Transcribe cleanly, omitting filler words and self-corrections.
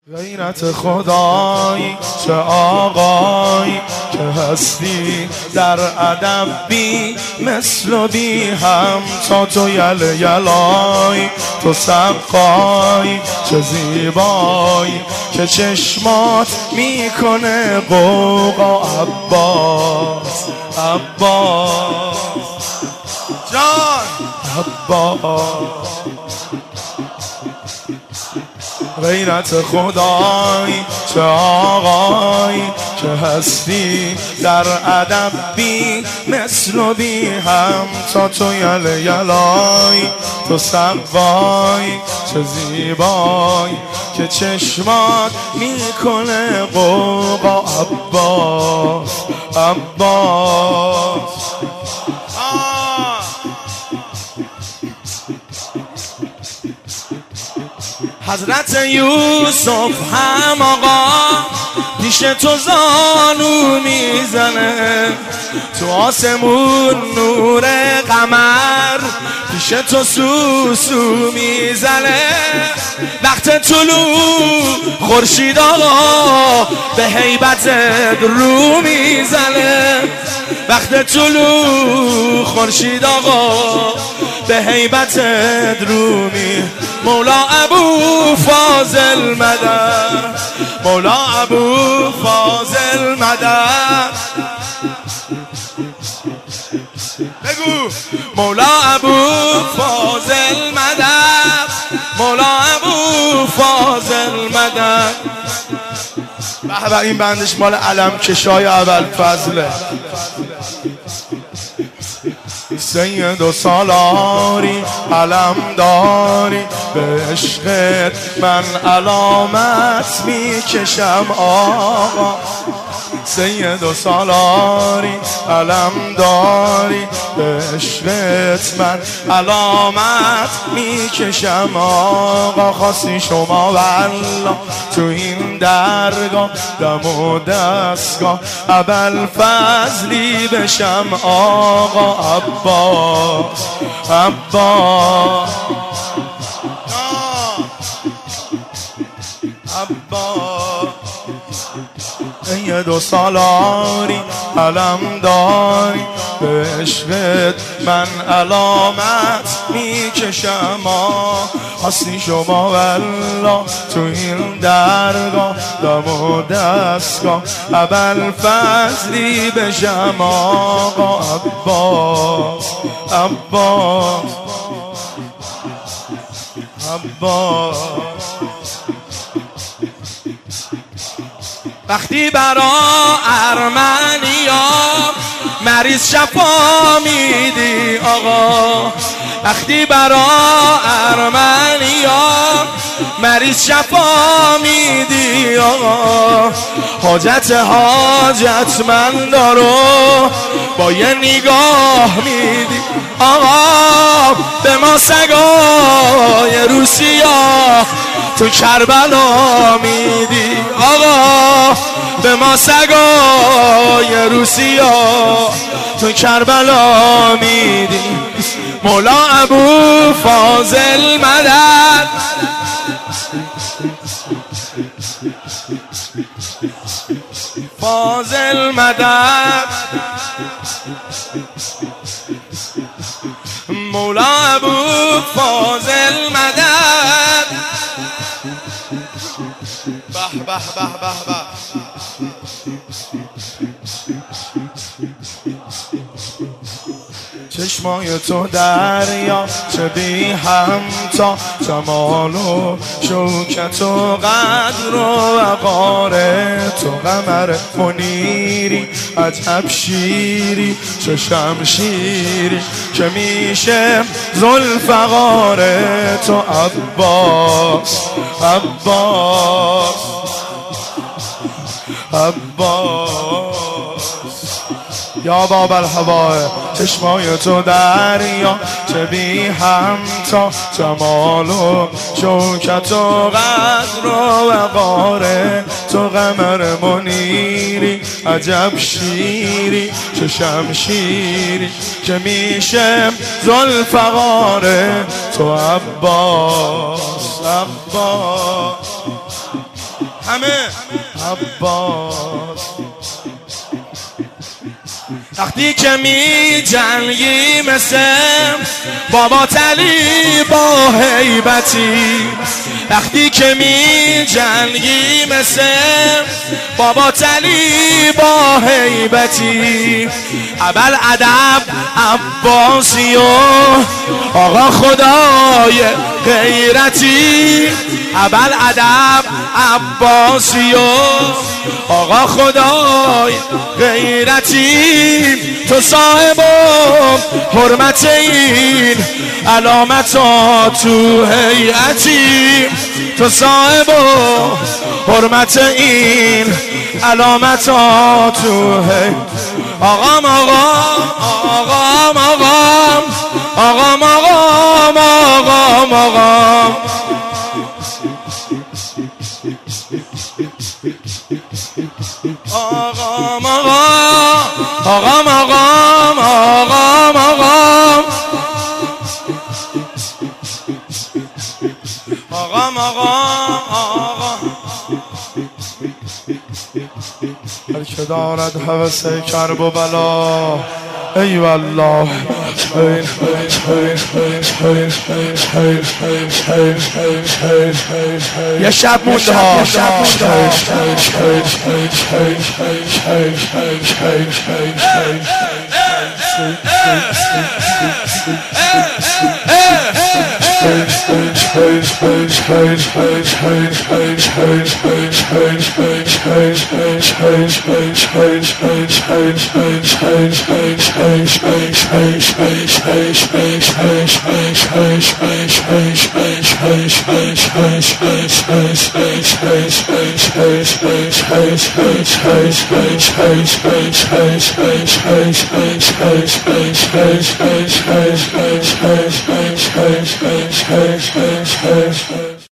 غیرت خدایی چه آقایی که هستی در ادب بی مثل و بی هم تا تو یلای تو سقایی چه زیبایی که چشمات میکنه قوقا عباس عباس جان عباس غیرت خدایی چه آقایی که هستی در ادب بی مثل و بی هم تا تو یلای تو سقایی چه زیبایی که چشمات میکنه قوقا عباس عباس حضرت یوسف هم آقا پیش تو زانو میزنه تو آسمون نور قمر پیش تو سوسو میزنه وقت طلوع خورشید آقا به هیبتت رو میزنه وقت طلوع خورشید آقا به هیبتت رو می مولا ابو فاضل مدد مولا ابو فاضل مدد بگو مولا ابو فاضل مدد مولا ابو فاضل مدد. به این بندش مال علم کشای اول فضله. سید و سالاری علم داری به عشقت من علامت میکشم آقا سید و سالاری علم داری به عشقت من علامت میکشم آقا خواستی شما والله تو این درگاه دم و دستگاه ابوالفضلی بشم آقا عباس عباس عباس سید و سالاری علم داری به عشقت من علامت میکشم هستی شما والله تو این درگاه دم و دستگاه ابوالفضلی بشم آقا عباس عباس عباس. وقتی برا ارمنیا مریض شفا میدی آقا وقتی برا ارمنیا مریض شفا میدی آقا حاجتمند رو با یه نگاه میدی آقا به ما سگای روسیا تو کربلا میدی آقا به ما سگای روسیا تو کربلا میدی مولا ابو فاضل مدد فاضل مدد مولا ابو فاضل مدد به به به به به. چشمای تو دریا چه بی همتا جمال و شوکت و قدر و وقار تو قمر منیری عجب شیری چه شمشیری که میشه ذوالفقار تو عباس عباس عباس یا باب الهوای چشمای تو دریا چه بی همتا جمال و شوکت و قدر و وقار تو قمر منیری عجب شیری چه شمشیری که میشه ذوالفقار تو عباس عباس همه عباس وقتی که می جنگی مثل بابا علی با هیبتی وقتی که می جنگی مثل بابا علی با هیبتی اول ادب عباسی و آقا خدای غیرتی اول ادب عباسی و آقا خدای غیرتی تو صاحب حرمت این علامت تو هیئتی تو صاحب حرمت این علامت تو هیئتی آقام آقام آقام آقام آقام آقام آقام آقام آقام آقام آقام آقام آقام آقام هر که دارد هوس کرب و بلا ای والله یه شب مونده ها